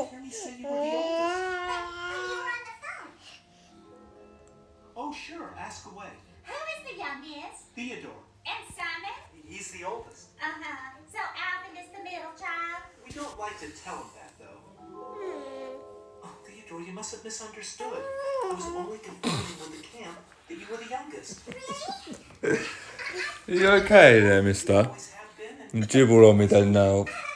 hear me say you were the oldest? But you were on the phone. Oh, sure. Ask away. Who is the youngest? Theodore. And Simon? He's the oldest. So Alvin is the middle child? We don't like to tell him that, though. Oh, Theodore, you must have misunderstood. I was only confirming with the camp that you were the youngest. Really? Are you okay there, mister? Always have been, and You dribble on me, don't know.